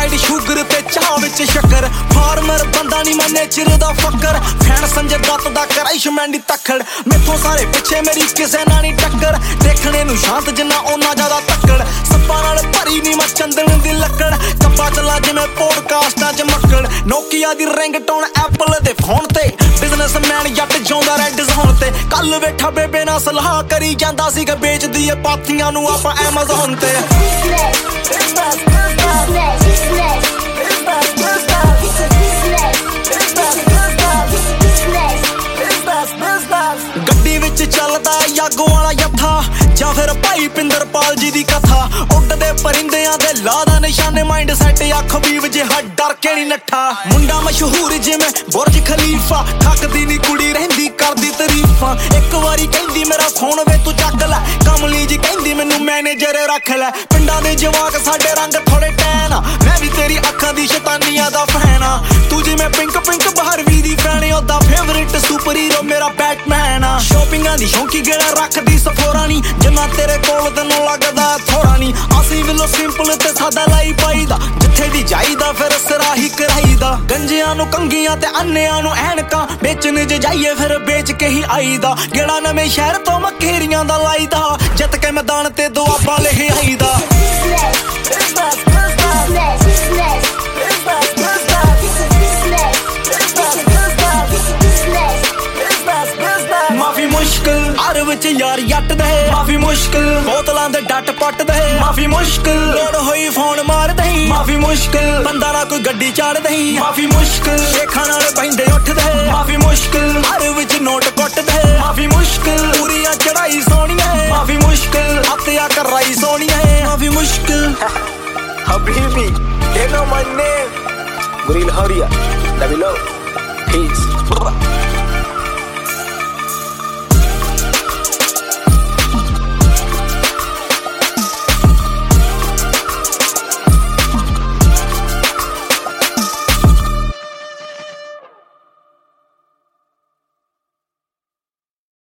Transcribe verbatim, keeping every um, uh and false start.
Thyroid sugar ਤੇ ਚਾਹ ਵਿੱਚ ਸ਼ੱਕਰ ਫਾਰਮਰ ਬੰਦਾ ਨਹੀਂ ਮੈਂ ਨੇਚਰ ਦਾ ਫੱਕਰ ਫੈਨ ਸੰਜੇ ਦੱਤ ਦਾ ਕਰਾਈਸ਼ ਮੈਂਡੀ ਤੱਕੜ ਮੈਥੋਂ ਸਾਰੇ ਪਿੱਛੇ ਮੇਰੀ ਕਿਸੇ ਨਾਲ ਨਹੀਂ ਟੱਕਰ ਦੇਖਣੇ ਨੂੰ ਸ਼ਾਂਤ ਜਿੰਨਾ ਉਹਨਾਂ ਜ਼ਿਆਦਾ ਤੱਕੜ ਸੱਪਾਂ ਨਾਲ ਭਰੀ ਨਹੀਂ ਮੈਂ ਚੰਦਨ ਦੀ ਲੱਕੜ ਕੱਪਾ ਚਲਾ ਜਿਵੇਂ ਪੋਡਕਾਸਟਾਂ 'ਚ ਮੱਕੜ ਨੋਕੀਆ ਦੀ ਰਿੰਗਟੋਨ ਐਪਲ ਦੇ ਫੋਨ ਤੇ ਬਿਜ਼ਨਸਮੈਨ ਜੱਟ ਜਿਉਂਦਾ ਰੈਡ ਜ਼ੋਨ ਤੇ ਕੱਲ ਵੇਠਾ ਬੇਬੇ ਨਾਲ ਸਲਾਹ ਕਰੀ ਜਾਂਦਾ ਸੀਗਾ ਵੇਚਦੀ ਏ ਪਾਥੀਆਂ ਨੂੰ ਆਪਾਂ ਐਮਾਜ਼ੋਨ ਤੇ ਗੱਡੀ ਵਿੱਚ ਚੱਲਦਾ ਯਾਗੋ ਵਾਲਾ ਯੱਥਾ ਜਾਂ ਫਿਰ ਭਾਈ ਪਿੰਦਰਪਾਲ ਜੀ ਦੀ ਕਥਾ ਉੱਡਦੇ ਪਰਿੰਦਿਆਂ ਦੇ ਲਾ ਦਾ ਨਿਸ਼ਾਨੇ ਮਾਈਂਡ ਸੈਟ ਆ ਖਬੀਬ ਜਿਹਾ ਡਰ ਕੇ ਨਹੀਂ ਨੱਠਾ ਮੁੰਡਾ ਮਸ਼ਹੂਰ ਜਿਵੇਂ ਬੁਰਜ ਖਲੀਫਾ ਥੱਕਦੀ ਨੀ ਕੁੜੀ ਰਹਿੰਦੀ ਕਰਦੀ ਤਾਰੀਫਾਂ ਇੱਕ ਵਾਰੀ ਕਹਿੰਦੀ ਮੇਰਾ ਫੋਨ ਵੇ ਤੂੰ ਚੱਕ ਲੈ ਕਮਲੀ ਜੀ ਕਹਿੰਦੀ ਮੈਨੂੰ ਮੈਨੇਜਰ ਰੱਖ ਲੈ ਪਿੰਡਾਂ ਦੇ ਜਵਾਕ ਸਾਡੇ ਰੰਗ ਥੋੜੇ ਟੈਨ ਆ ਮੈਂ ਵੀ ਤੇਰੀ ਅੱਖਾਂ ਦੀ ਸ਼ੈਤਾਨੀਆਂ ਦਾ ਫੈਨ ਆ ਤੂੰ ਜਿਵੇਂ ਪਿੰਕ ਪਿੰਕ ਬਾਹਰਵੀ ਦੀ ਫੈਨ ਉਹਦਾ ਫੇਵਰਿਟ ਸੁਪਰ ਹੀਰੋ ਮੇਰਾ ਬੈਟਮੈਨ ਆ ਸ਼ੋਪਿੰਗਾਂ ਦੀ ਸ਼ੌਂਕੀ ਗੇੜਾ ਰੱਖਦੀ ਸਫੋਰਾ ਨੀ ਜਿੰਨਾ ਤੇਰੇ ਕੋਲ ਤੈਨੂੰ ਲੱਗਦਾ ਥੋੜਾ ਨੀ ਅਸੀਂ ਵੱਲੋਂ ਸਿੰਪਲ ਤੇ ਸਾਦਾ ਲਾਈ ਪਾਈਦਾ ਜਿੱਥੇ ਵੀ ਜਾਈਦਾ ਫਿਰ ਸਰਾਹੀ ਕਰਾਈਦਾ ਗੰਜਿਆਂ ਨੂੰ ਕੰਗੀਆਂ ਤੇ ਅੰਨਿਆਂ ਨੂੰ ਐਨਕਾਂ ਵੇਚਣ ਜੇ ਜਾਈਏ ਫਿਰ ਵੇਚ ਕੇ ਹੀ ਆਈਦਾ ਗੇੜਾ ਨਵੇਂ ਸ਼ਹਿਰ ਤੋਂ ਮਕੇਰੀਆਂ ਦਾ ਲਾਈਦਾ ਜਿੱਤ ਕੇ ਮੈਦਾਨ ਤੇ ਦੁਆਬਾ ਲੈ ਆਈਦਾ ਮਾਫੀ ਮੁਸ਼ਕਿਲ ਹਰ ਵਿੱਚ ਯਾਰ ਜੱਟ ਦੇ ਮਾਫੀ ਮੁਸ਼ਕਿਲ ਬੋਤਲਾਂ ਦੇ ਡੱਟ ਪੱਟ ਦੇ ਮਾਫੀ ਮੁਸ਼ਕਿਲ ਲੋੜ ਹੋਈ ਫੋਨ ਮਾਰ ਦਈ ਮਾਫੀ ਮੁਸ਼ਕਿਲ ਬੰਦਾ ਨਾ ਕੋਈ ਗੱਡੀ ਚਾੜ ਦਈ ਮਾਫੀ ਮੁਸ਼ਕਿਲ ਸ਼ੇਖਾਂ ਨਾਲ ਬੈਂਦੇ ਉੱਠਦੇ ਮਾਫੀ ਮੁਸ਼ਕਿਲ ਹਰ ਵਿੱਚ ਨੋਟ ਕੁੱਟਦੇ ਮਾਫੀ ਮੁਸ਼ਕਿਲ ਪੂਰੀਆਂ ਚੜਾਈ ਸੋਹਣੀਆਂ ਮਾਫੀ ਮੁਸ਼ਕਿਲ ਹੱਥਿਆ ਕਰਾਈ ਸੋਹਣੀਆਂ ਮਾਫੀ ਮੁਸ਼ਕਿਲ Habibi, they know my name. Guril Horia, Davilo, peace.